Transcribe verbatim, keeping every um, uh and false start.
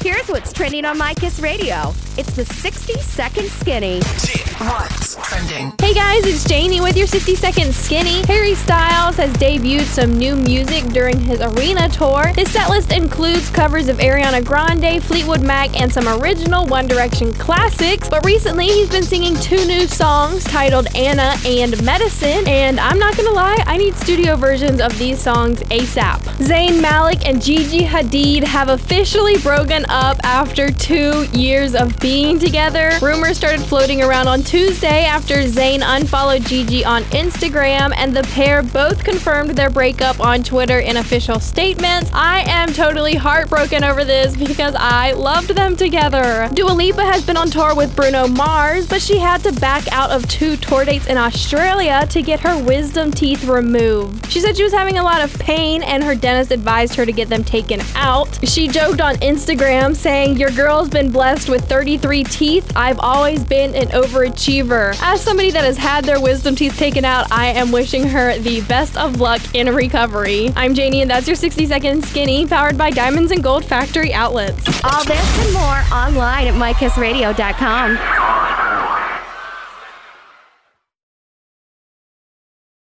Here's what's trending on My Kiss Radio. It's the sixty second Skinny. What's trending? Hey guys, it's Janie with your sixty second Skinny. Harry Styles has debuted some new music during his arena tour. His setlist includes covers of Ariana Grande, Fleetwood Mac, and some original One Direction classics. But recently, he's been singing two new songs titled Anna and Medicine. And I'm not gonna lie, I need studio versions of these songs ASAP. Zayn Malik and Gigi Hadid have officially broken up after two years of being together. Rumors started floating around on Tuesday after Zayn unfollowed Gigi on Instagram, and the pair both confirmed their breakup on Twitter in official statements. I am totally heartbroken over this because I loved them together. Dua Lipa has been on tour with Bruno Mars, but she had to back out of two tour dates in Australia to get her wisdom teeth removed. She said she was having a lot of pain and her dentist advised her to get them taken out. She joked on Instagram saying, "Your girl's been blessed with thirty-three teeth. I've always been an overachiever." As somebody that has had their wisdom teeth taken out, I am wishing her the best of luck in recovery. I'm Janie, and that's your sixty second Skinny, powered by Diamonds and Gold Factory Outlets. All this and more online at my kiss radio dot com.